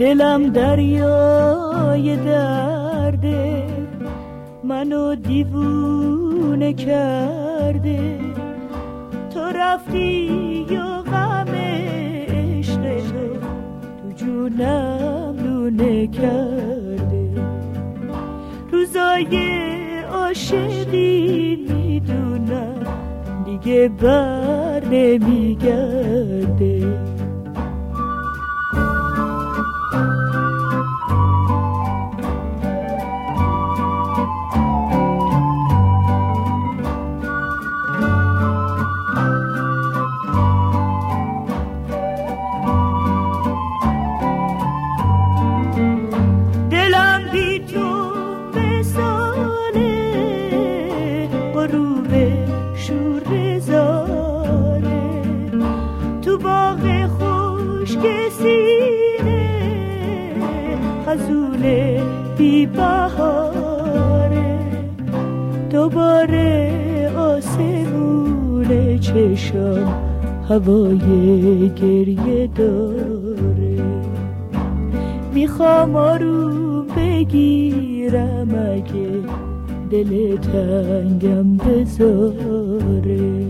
دلم دریای درده، منو دیوونه کرده. تو رفتی و غم عشق تو جونم لونه کرده. روزای عاشقی میدونم دیگه بر نمیگرده. خزونه بی بهاره، دوباره آسمون چشم هوای گریه داره. میخوام آروم بگیرم اگه دل تنگم بذاره.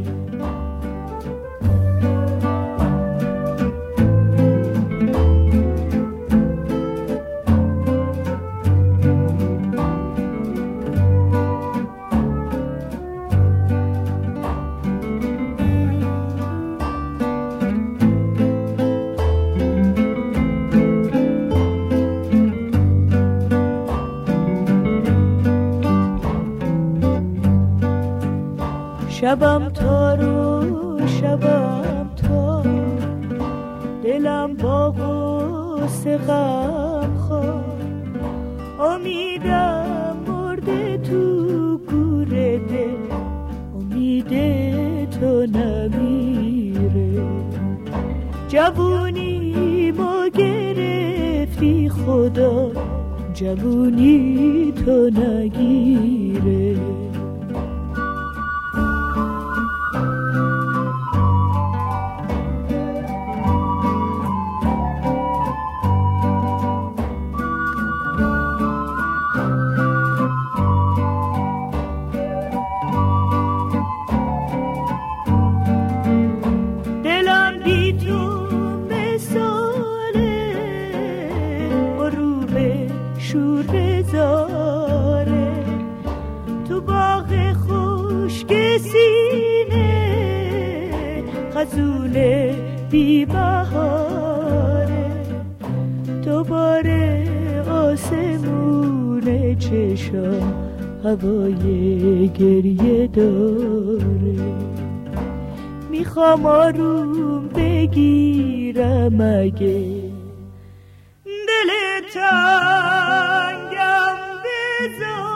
شبم تار و شبم تار، دلم با غصه غم خوار. امیدم مرده تو گوره دل، امید تو نمیره. جوونی ما گرفتی خدا، جوونی تو نگیره. خزونه بی بهاره، دوباره آسمون چشم هوای گریه داره. میخوام آروم بگیرم اگه دل تنگم بذاره.